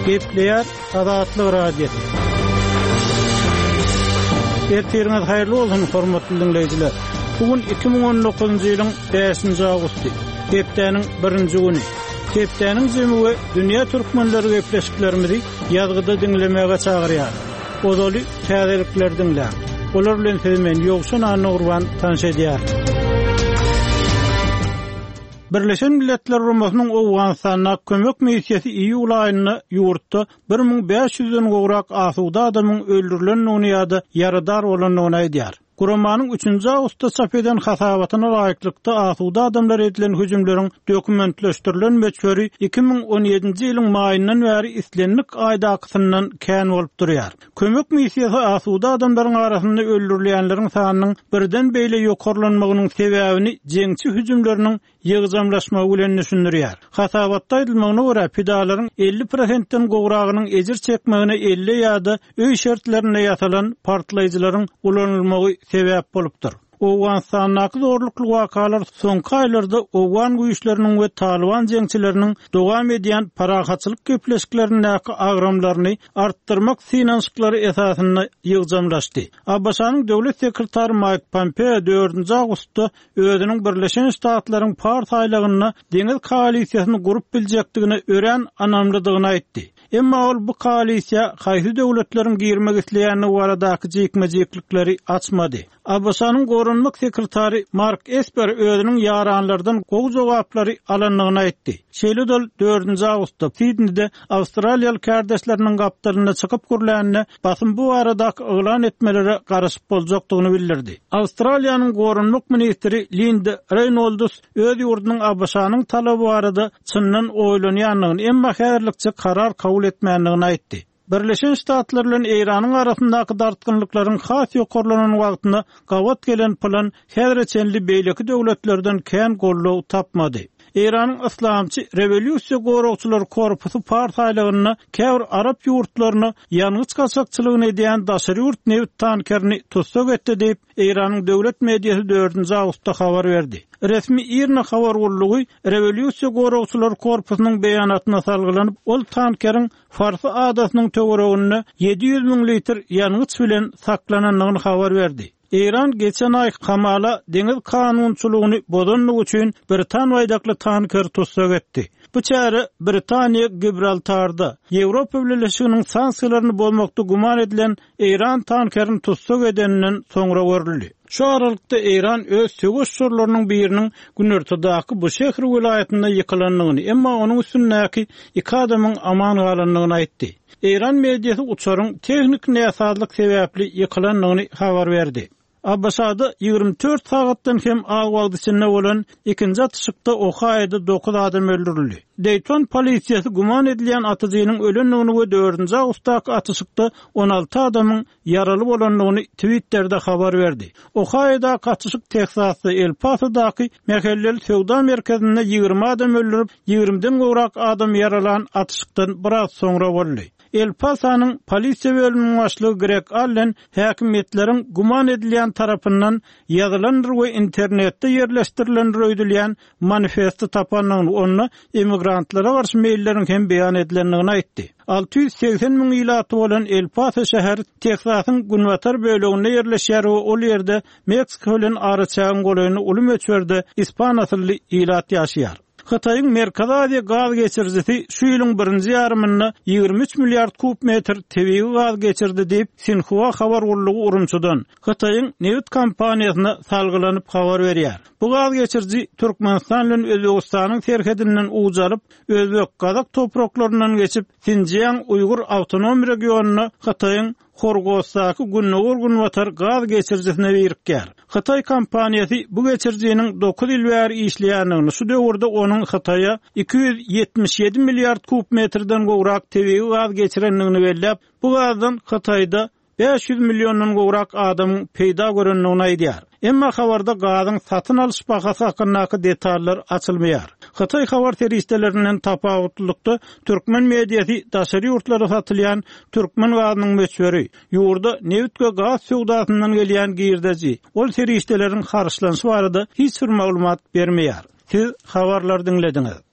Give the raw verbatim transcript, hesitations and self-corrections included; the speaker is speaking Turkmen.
Gepleýär Azatlyk radiosu. Ertiriňiz haýyrly bolsun hormatly dinleýijiler. Bugün iki bin on dokuzunçy ýylyň beşinji awgusty. Hepdeniň birinji güni. Hepdeniň jemgy dünýä türkmenleri gepleşiklerimizi ýazgyda dinlemäge çagyrýar. Ozaly täzelikler dinlär. Olar bilen sizmen ýogşan anyny urban tanış edýär. Birleşen Milletler Rumusynyň Owganistana kömek missiýasy iýul aýyna ýurtda bir ming beş ýüzden gowrak asuda adamyň öldürilendigini ýa-da ýaradar bolandygyny aýdýar. Guramanyň üçünji awgustda çap eden hasabatyna laýyklykda asuda adamlar edilen hüjümleriň dokumentleşdirilen meçhuri iki bin on ýedinçi ýylyň maýyndan bäri islenlik aýdakysyndan kän bolup durýar. Kömek missiýasy asuda adamlaryň arasynda öldürilýänleriň sanynyň birden beýle ýokarlanmagynyň sebäbini jeňçi hüjümleriniň ýygyjamlaşmagy bilen düşündirýär. Hasabatda aýdylmagyna görä pidalaryň elli prosentden gowragynyň ejir çekmegine elli ýa-da öý şertlerine ýasalan partlaýjylaryň ulanylmagy sebäp bolupdyr. Owganistanyň zorlukly wakalar soňky aýlarda Owgan güýçleriniň we Taliban jeňçileriniň dowam edýän parahatçylyk gepleşikleriniň agramlaryny artdyrmak finansyklary esasyny ýygyjamlaşdy. Abbasanyň döwlet sekretary Mike Pompeo dördünçi awgustda özüniň Birleşen Ştatlaryň partiýalygyny deňiz koalisiýasyny gurup biljekdigini ören anamlydygyny aýtdy. Emma ol bu koalisiýa haýsy döwletleriň girmek isleýäni baradaky jekmejeklikleri açmady. Abbasanyň gorunmak sekretary Mark Esper özüniň ýaranlardan gowy jogaplary alanlygyny aýtdy. Şeýle dördünçi awgustda Sydneyde Awstraliýaly kardeşleriniň gapdalyna çykyp gürlänine basym bu aradaky elan etmelere garaşyp boljakdygyny bildirdi. Awstraliýanyň gorunmak ministri Linda Reynolds öz ýurdunyň Abbasanyň talaby barada çyndan oýlanýanlygyny emma häzirlikçe karar kabul etmänligini aýtdy. Birleşen Ştatlar bilen Eýranyň arasyndaky dartgynlyklaryň has ýokarlanan wagtyna gawat gelen plan häzirçenli beýleki döwletlerden kän gollaw tapmady. Eýranyň Islamçy Rewolýusiýa goragçylary korpusy partiýalygyny käwr Arap ýurtlaryny ýanyç gaçakçylygyny edýän daşary ýurt neft tankerini tutsak etdi diýip Eýranyň döwlet mediýasy dördünçi awgustda habar berdi. Resmi İrna habar boldugy Rewolýusiýa goragçylary korpusynyň beýanatyna salgylanyp ol tankeriň Farsy adasynyň töwereginde ýedi ýüz miň litr ýanyç bilen saklananlygyny habar berdi. Eýran geçen ay Kamala deňiz kanunçylygyny bozanlyk üçin Britan waýdakly tanker tutsak etdi. Bu çäre Britaniýa Gibraltarda Ýewropa Birleşiginiň sanksiýalaryny bozmakda guman edilen Eýran tankerini tutsak edeninden soňra görüldi. Şu aralykda Eýran öz söwüş surlarynyň biriniň günertadaky bu şäher vilayatynda ýykylanlygyny, emma onuň üstündäki iki adamyň aman galanlygyny aýtdy. Eýran mediýasy uçaryň tehnik näsaatlyk sebäpli ýykylanlygyny habar berdi. Abbasada ýygrimi dört sagatdan hem ag wagtyna bolan ikinji atışykda Ohio'da dokuz adam öldürildi. Dayton polisiýasy guman edilýän atyjynyň ölenligini we dördünçi awgustdaky atışykda on alty adamyň ýaraly bolanlygyny Twitter'da habar berdi. Ohio'da atışyk Texasda El Paso'daky mehelleli sowda merkezinde ýygrimi adam öldürip ýygriminden gowrak adam yaralan atışykdan biraz soňra boldy. El Paso'nyň polisiýa bölüminiň başlygy Greg Allen häkimetleriň guman edilýän tarapyndan ýazylan we internetde ýerleşdirilen öýdülýän manifesti tapanlygyny, onu emigrantlara garşy meýilleriň hem beýan edilenligini aýtdy. alty ýüz seksen miň ýylaty bolan El Paso şäheri Texasyň Gunwatar böleginde ýerleşýär we ol ýerde Meksika bilen araçagyň golaýyny uly meçherde ispan asylly ýylat ýaşaýar. Xitayň Merkez Aziýa gaz geçirjisi şu ýylyň birinji ýarymynda ýygrimi üç milliard kub metr tebii gaz geçirdi diýip Sinhua habar urlugy Urumçydan Xitayň neft kompaniýasyna salgylanyp habar berýär. Bu gaz geçirji Türkmenistan bilen Özbegistanyň serhedinden ujalyp Özbek gazak topraklarynyň geçip Sinjiang Uýgur awtonom regionuna Xitayň Horgosdaky Gunnogur Gunwatar gaz geçirjisine berikýär. Xitay kompaniýasy bu geçirjiniň dokuz ýyl bäri işleýänligini, şu döwürde onuň Xitaýa iki ýüz ýetmiş ýedi milliard kub metrden gowrak tebii gaz geçirenligini belläp, bu gazdan Xitaýda beş ýüz millionyň gowrak adam peýda görenligini aýdýar. Emma habarda gazyň satyn alyş bahasy hakyndaky detallar açylmaýar. Xitay habar terişdelerinden tapawutlukda Türkmen mediýasy daşary ýurtlara satylýan Türkmen gazynyň meçhuri, ýurda neft we gaz sowdasyndan gelýän girdeji, ol terişdeleriň harçlanşy barada hiç bir maglumat bermeýär. Siz habarlar dinlediňiz.